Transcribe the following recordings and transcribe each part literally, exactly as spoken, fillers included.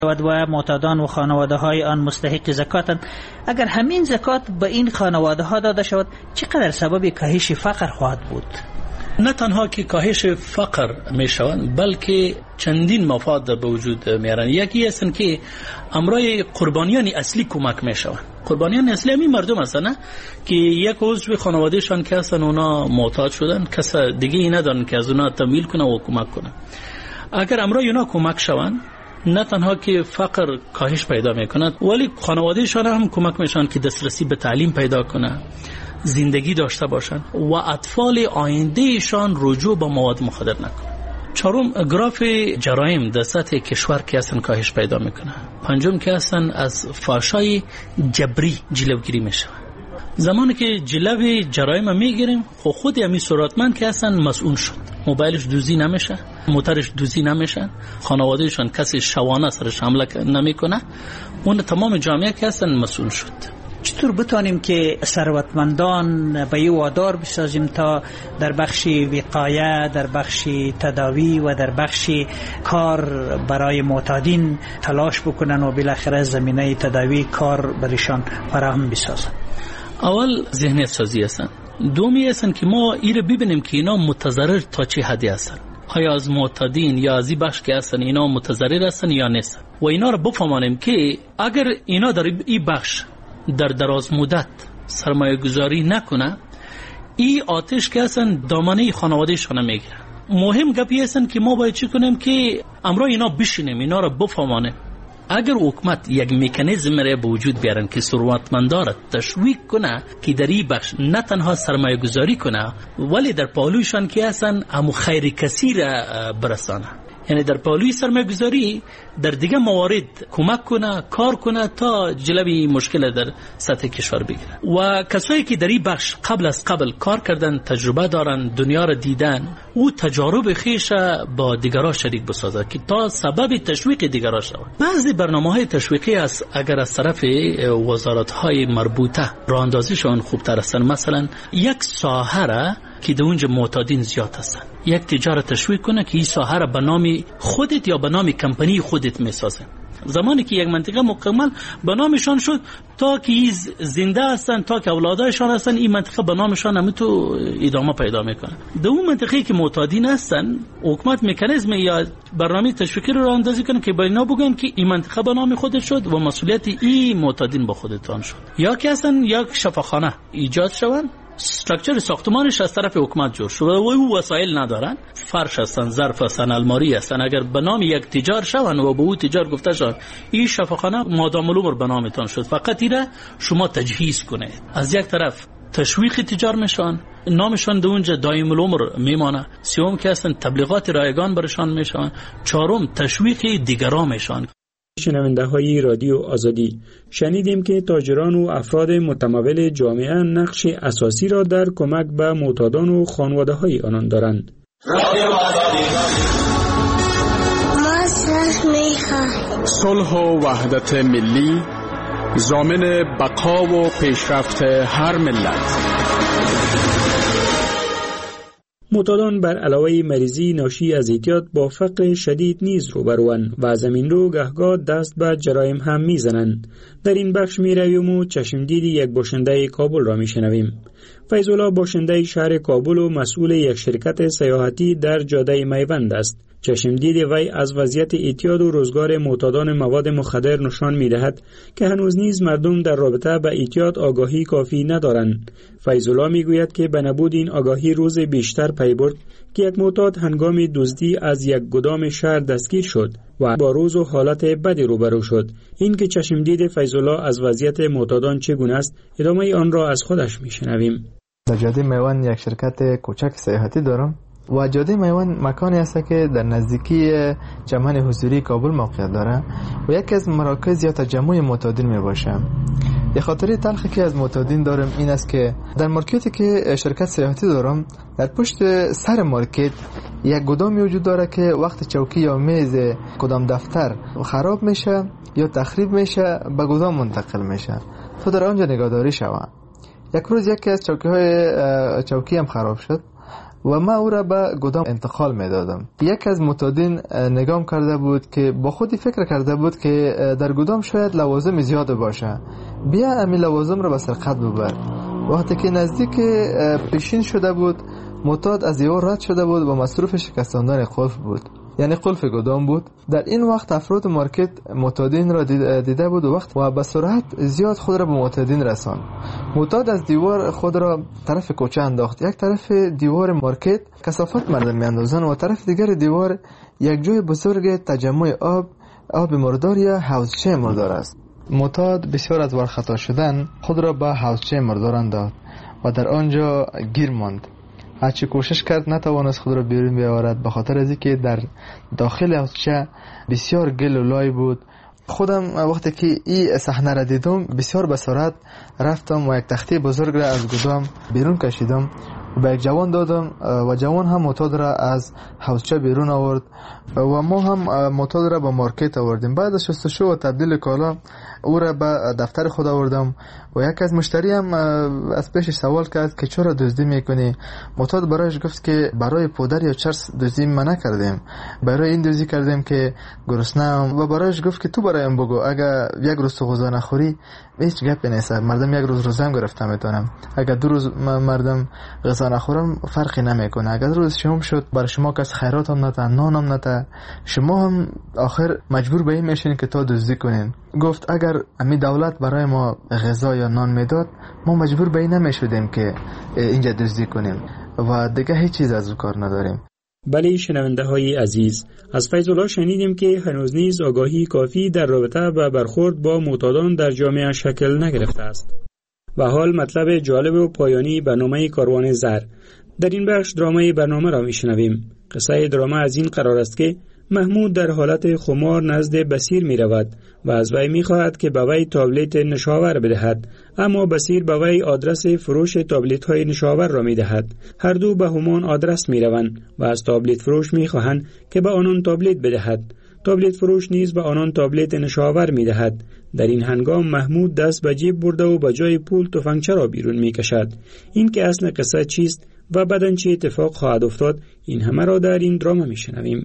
و معتادان و خانواده های آن مستحق زکاتند. اگر همین زکات به این خانواده ها داده شود چقدر سبب کاهش فقر خواهد بود؟ نه تنها که کاهش فقر می شوند بلکه چندین مفاد به وجود میارن. یکی هستن که امرای قربانیان اصلی کمک می شوند. قربانیان اصلی همین مردم هستن که یک عضو خانوادهشان که هستن اونا معتاد شدن، کس دیگه ای ندارن که از اونا تمویل کنه و کمک کنه. اگر امرای اونا کمک شوند نه تنها که فقر کاهش پیدا میکند ولی خانوادهشان هم کمک میشن که دسترسی به تعلیم پیدا کنه، زندگی داشته باشند و اطفال آیندهشان رجوع به مواد مخدر نکنه. چهارم، گراف جرایم در سطح کشور که اصلا کاهش پیدا میکنه. پنجم که اصلا از فحشای جبری جلوگیری میشه. زمانی که جلوی جرایم میگیریم خود خود همین ثروتمند که اصلا مسئول شد، موبایلش دوزی نمیشه، موترش دوزی نمیشه، خانوادهشان کسی شوانه سرش حمله نمیکنه، اون تمام جامعه که اصلا مسئول شد. چطور بتانیم که ثروتمندان به این وادار بسازیم تا در بخش وقایه، در بخش تداوی و در بخش کار برای معتادین تلاش بکنن و بالاخره زمینه تداوی کار برشان فراهم بسازن؟ اول ذهنیت سازی هستن. دومی هستن که ما ایره ببینیم که اینا متضرر تا چه حدی هستن. آیا از معتادین یا از این بخش که هستن اینا متضرر هستن یا نیستن و اینا رو بفهمانیم که اگر اینا در این بخش در دراز مدت سرمایه گذاری نکنه این آتش که اصلا دامنه خانواده شانه میگیره. مهم گپی هستن که ما باید چی کنیم که امرا اینا بشینیم، اینا رو بفهمانیم. اگر حکومت یک مکانیزم را به وجود بیارن که ثروتمندان را تشویق کنه که در این بخش نه تنها سرمایه گذاری کنه ولی در پالویشان که هستن همو خیر کسی را برسانه، یعنی در پالوی سرمایه گذاری در دیگه موارد کمک کنه، کار کنه تا جلوی مشکل در سطح کشور بگیره. و کسایی که در این بخش قبل از قبل کار کردن، تجربه دارن، دنیا را دیدن، او تجارب خیش با دیگران شریک بسازه که تا سبب تشویق دیگران شود. بعضی برنامه‌های تشویقی است اگر از طرف وزارت‌های مربوطه راه اندازی شون خوبتر هستن. مثلا یک ساحه را که در اونجا معتادین زیاد هستن، یک تجارت تشویق کنه که این ساحه را به نام خودت یا به نام کمپانی خودت میسازه. زمانی که یک منطقه مکمل به نامشان شد تا که زنده هستن، تا که اولادایشان هستن، این منطقه به نامشان هم تو ادامه پیدا میکنه. در اون منطقه‌ای که معتادین هستن حکومت مکانیزم یا برنامه تشویقی رو راه اندازی کنه که با اینا بگن که این منطقه به نام خودت شد و مسئولیت این معتادین به خودتان شد. یا که اصلا یک شفاخانه ایجاد شوند، استراکچر ساختمانش از طرف حکومت جور شده و او وسایل ندارن، فرش هستن، ظرف هستن، الماری هستن. اگر به نام یک تجار شون و به او تجار گفته شد این شفاخانه مادام العمر به نامتان شد، فقط ایره شما تجهیز کنه. از یک طرف تشویق تجار میشن، نامشان در اونجا دائم العمر میمانه. سوم که هستن تبلیغات رایگان برشان میشن. چهارم تشویق دیگران میشن. شنونده های رادیو آزادی، شنیدیم که تاجران و افراد متمول جامعه نقش اساسی را در کمک به معتادان و خانواده های آنان دارند. رادیو آزادی. ما صلح میخواهیم. صلح و وحدت ملی ضامن بقا و پیشرفت هر ملت. معتادان بر علاوه مریضی ناشی از اعتیاد با فقر شدید نیز روبروند و از همین رو گهگاه دست به جرایم هم میزنند. در این بخش می رویم و چشمدید یک باشنده کابل را می شنویم. فیض الله باشنده شهر کابل و مسئول یک شرکت سیاحتی در جاده میوند است. چشمدید وی از وضعیت اعتیاد و روزگار معتادان مواد مخدر نشان می‌دهد که هنوز نیز مردم در رابطه با اعتیاد آگاهی کافی ندارند. فیض الله می‌گوید که به نبود این آگاهی روز بیشتر پی برد که یک معتاد هنگام دزدی از یک گدام شهر دستگیر شد و با روز و حالت بدی روبرو شد. این که چشمدید فیض الله از وضعیت معتادان چگونه است، ادامه آن را از خودش می‌شنویم. در جاده میوند یک شرکت کوچک سیاحتی دارم و جاده میوند مکانی است که در نزدیکی جمعان حضوری کابل موقعیت داره و یکی از مراکز یا تجمع معتادین می باشه. یه خاطره تلخی که از معتادین دارم این است که در مارکتی که شرکت سیاحتی دارم در پشت سر مارکت یک گدامی وجود داره که وقت چوکی یا میز کدام دفتر خراب میشه یا تخریب میشه به گدام منتقل میشه تو در آنجا نگهداری شود. یک روز یکی از چوکی های چوکی هم خراب شد و ما او را به گدام انتقال میدادم. یک از معتادین نگام کرده بود که با خودی فکر کرده بود که در گدام شاید لوازم زیاد باشه، بیا امی لوازم را به سرقت ببر. وقتی که نزدیک پیشین شده بود، معتاد از دیوار رد شده بود و مصروف شکستاندن قلف بود، یعنی قلف گدام بود. در این وقت افراد مارکت معتادین را دیده بود و وقت و به سرعت زیاد خود را به معتادین رساند. معتاد از دیوار خود را طرف کوچه انداخت. یک طرف دیوار مارکت کثافت مردم میاندازند و طرف دیگر دیوار یک جای بزرگ تجمع آب آب مردار یا حوضچه مردار است. معتاد بسیار از ورخطا شدن خود را به حوضچه مردار انداخت و در آنجا گیر ماند. هرچی کوشش کرد نتوانست خود را بیرون بیاورد، به خاطر از اینکه در داخل حوضچه بسیار گل و لای بود. خودم وقتی که این صحنه را دیدم بسیار به سرعت رفتم و یک تخته بزرگ را از گدام بیرون کشیدم و به یک جوان دادم و جوان هم معتاد را از حوضچه بیرون آورد و ما هم معتاد را به مارکت آوردیم. بعد از شستشو و تبدیل کالا او را به دفتر خود آوردم و یک از مشتری هم از پیش سوال کرد که چرا دزدی میکنی؟ معتاد برایش گفت که برای پودر یا چرس دزدی ما نکردیم، برای این دزدی کردیم که گرسنه‌ام. و برایش گفت که تو برایم بگو اگر یک روز تو غذا نخوری هیچ گپی نیست، مردم یک روز روزه هم گرفته میتونم، اگر دو روز مردم غذا نخورم فرقی نمیکنه، اگر روز شام شد برای شما کس خیرات هم نته، نان هم نته، شما هم آخر مجبور به این میشین که تا دزدی کنین. گفت اگر امی دولت برای ما غذا یا نان میداد ما مجبور به این نمیشدیم که اینجا دزدی کنیم و دیگه هیچ چیز از اون کار نداریم. بله شنونده های عزیز، از فیض الله شنیدیم که هنوز نیز آگاهی کافی در رابطه و برخورد با معتادان در جامعه شکل نگرفته است. و حال مطلب جالب و پایانی برنامه کاروان زر. در این بخش درامای برنامه را میشنویم. قصه دراما از این قرار است که محمود در حالت خمار نزد بصیر می رود و از وی می خواهد که به وی تابلت نشاور بدهد، اما بصیر به وی آدرس فروش تابلت های نشاور را می دهد. هر دو به همان آدرس می روند و از تابلت فروش می خواهند که به آنان تابلت بدهد. تابلت فروش نیز به آنان تابلت نشاور می دهد. در این هنگام محمود دست به جیب برده و به جای پول تفنگچه را بیرون می کشد. این که اصل قصه چیست و بعداً چه اتفاق خواهد افتاد، این همه را در این دراما می شنویم.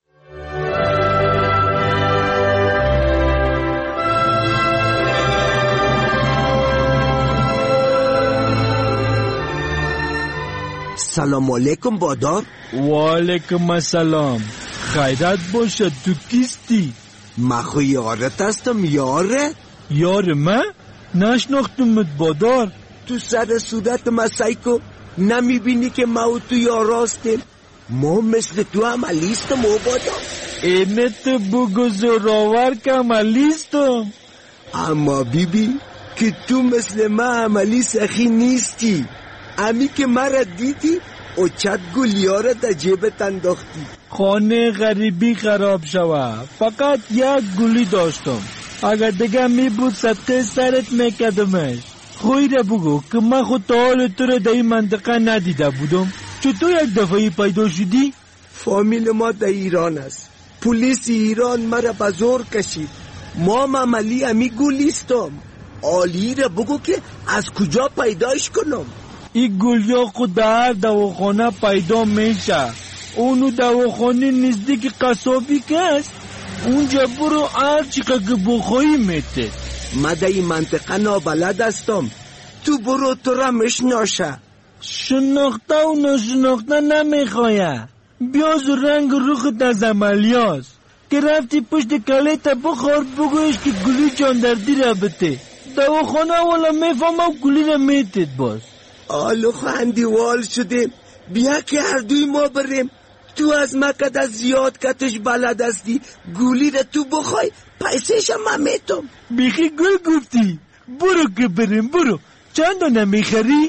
سلام علیکم بادار. و علیکم السلام. خیرت باشه، تو کیستی؟ ما خو یارت هستم. یاره؟ یار من؟ نشناختمت بادار. تو سر صورت ما سایکو نمیبینی که ما و تو یاراستیم؟ ما مثل تو عملیستم و بادار. اینه تو بگو زراور که عملیستم. اما بیبی که تو مثل ما عملی سخی نیستی. امی که مرا دیدی و چت گلیاره در جیبت انداختی. خانه غریبی خراب شوه، فقط یک گلی داشتم، اگر دیگه می بود صدقه سرت میکدمش. خوی را بگو که من خود تا حال تو را در این منطقه ندیده بودم. چطور یک دفعه پیدا شدی؟ فامیل ما در ایران است. پلیس ایران مرا به زور کشید. ما عملی امی گلیستم. آلی را بگو که از کجا پیداش کنم. این گلیا خود در دواخانه پیدا میشه. اونو دواخانه نزدیک قصابی که است. اونجا برو هر چیکه که بخوایی میته. ما در این منطقه نابلد هستم. تو برو تو را مشناشه. شناخته و نشناخته نمیخواه. بیاز رنگ روخت از عملیاست که رفتی پشت کلیت بخور بگویش که گلی جاندردی را بته. دواخانه والا میفهمم گلی را میتید باز. آلو خندیوال شده. بیا که هر دوی ما بریم. تو از مکد از زیاد کتش بلد هستی. گولی را تو بخوای پیسش هم میتم. بیخی گل گفتی. برو که بریم برو. چند دانه میخری؟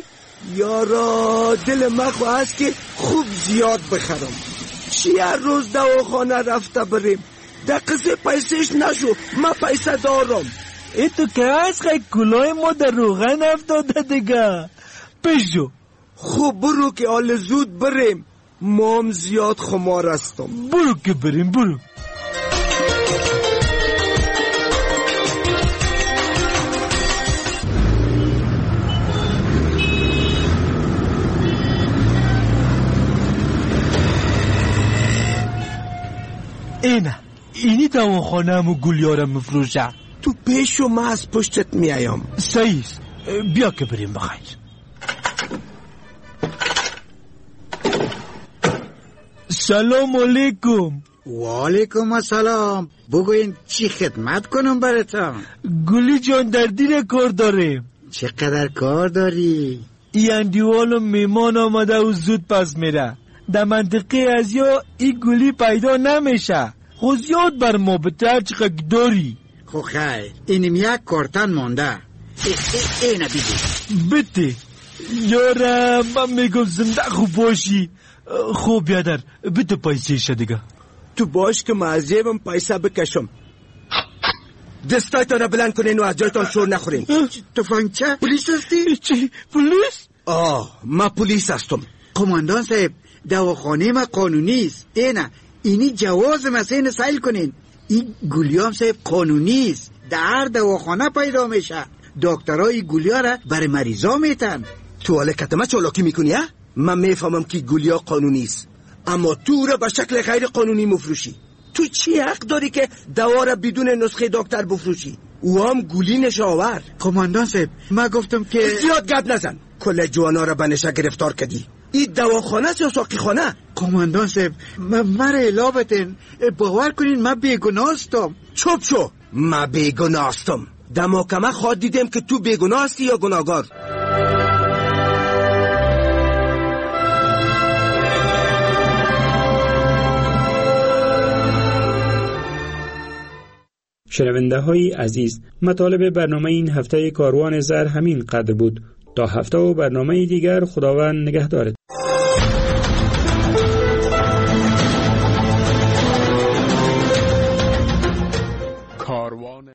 یارا دل من خواه هست که خوب زیاد بخرم. چی هر روز دواخانه رفته بریم. دقیقه پیسش نشو. من پیسه دارم. ای تو که از خیلی کلای ما در روغن افتاده دیگه. پیشو. خوب برو که آل زود بریم. مام زیاد خمار هستم. برو که بریم برو. ای دواخانه همو گلیارم مفروشه. تو پیش و من از پشتت میایم. صحیح، بیا که بریم بخیر. سلام علیکم. و علیکم السلام. بگوین چی خدمت کنم براتون؟ گلی جان در دیر کار داره. چقدر کار داری؟ ای اندیوال میمان آمده و زود پس میره. در منطقه از یا ای گلی پیدا نمیشه. خود زیاد بر ما بتر چقدر داری. خو خیر اینم یک کارتن مانده. اینه بیدی بده یارم. من میگم زنده خوب باشی. خوب بیادر بده پیسه شه دیگه. تو باش که معذیبم پیسه بکشم. دستایتان رو بلند کنین و از جایتان شور نخورین. تفنگچه؟ پولیس هستی؟ چی؟ پولیس؟ آه من پولیس هستم. قماندان صاحب دواخانه ما قانونی است. اینه اینی جواز مسین سایل کنین. این گلیام صاحب قانونی است. در هر دواخانه پیدا میشه. دکترای گلیا را برای مریضا میتن. تو حالا کتمه چالاکی میکنی ها؟ من میفهمم که گلیا قانونی است، اما تو را به شکل غیر قانونی مفروشی. تو چی حق داری که دوا را بدون نسخه دکتر بفروشی؟ او هم گلی نشاور. قماندان صاحب من گفتم که زیاد گپ نزن. کل جوانا را به نشه گرفتار کردی. این دواخانه است یا ساقی خانه؟ قماندان صاحب مرا الا بتین. باور کنین من بیگناه هستم. چوب شو. من بیگناه هستم. در محکمه خود دیدم که تو بیگناه هستی یا گناهگار. شنونده های عزیز، مطالب برنامه این هفته کاروان زر همین قدر بود. تا هفته و برنامه دیگر، خداوند نگهدارت.